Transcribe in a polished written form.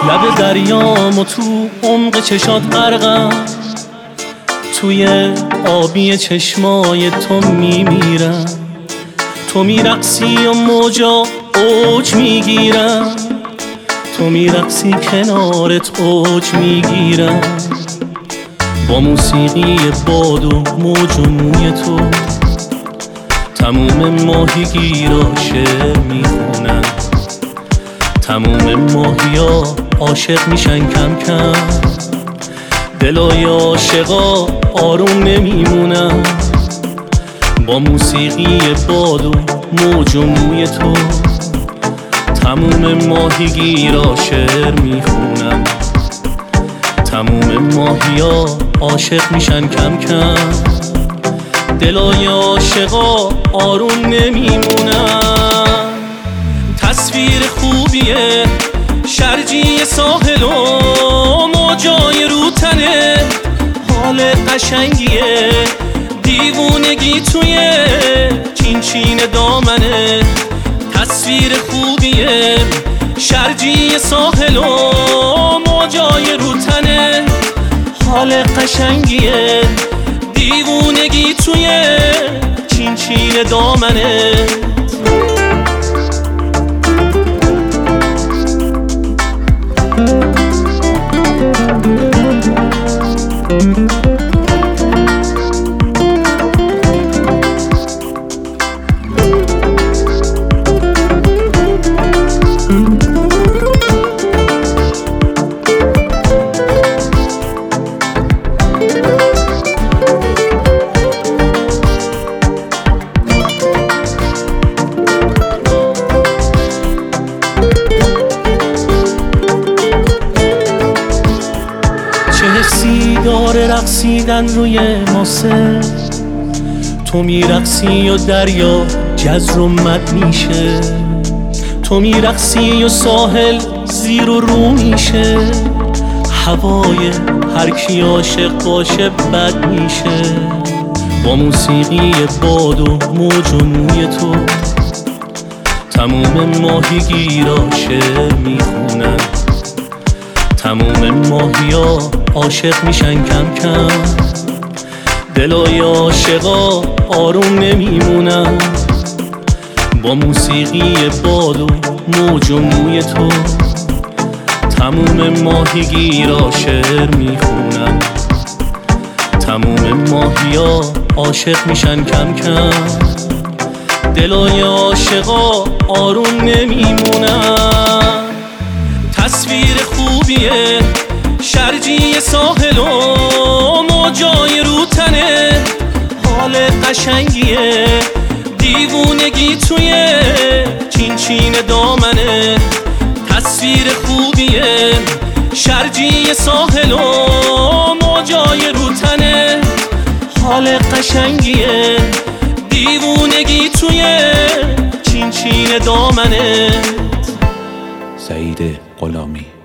لب دریام و تو عمق چشات غرقم، توی آبی چشمای تو میمیرم. تو میرقصی و موجا اوج میگیرم، تو میرقصی کنارت اوج میگیرم. با موسیقی باد و موج و موی تو تموم ماهیگیرا شعر میخونن. تموم ماهیا عاشق میشن کم کم، دلای عاشقا آروم نمیمونن. با موسیقی باد و موج و موی تو تموم ماهیگیرا شعر میخونن. تموم ماهیا عاشق میشن کم کم، دلای عاشقا آروم نمیمونن. تصویر خوبیه شرجی ساحل و موجای رو تنه، حال قشنگیه دیوونگی توی چین چین دامنه. تصویر خوبیه شرجی ساحل و موجای رو تنه، حال قشنگیه دیوونگی توی چین چین دامنه. داره رقصیدن روی ماسه، تو میرقصی و دریا جزر و مد میشه. تو میرقصی و ساحل زیر و رو میشه، هوای هر کی عاشق باشه بد میشه. با موسیقی باد و موج و موی تو تموم ماهیگیرا شعر میخونن. تموم ماهیا عاشق میشن کم کم، دلای عاشقا آروم نمیمونن. با موسیقی باد و موج و موی تو تموم ماهیگیرا شعر میخونن. تموم ماهیا عاشق میشن کم کم، دلای عاشقا آروم نمیمونن. تصویر خوبیه شرجی ساحل و موجای رو تنه، حال قشنگیه دیوونگی توی چین چین دامنه. تصویر خوبیه شرجی ساحل و موجای رو تنه، حال قشنگیه دیوونگی توی چین چین دامنه. سعید غلامی.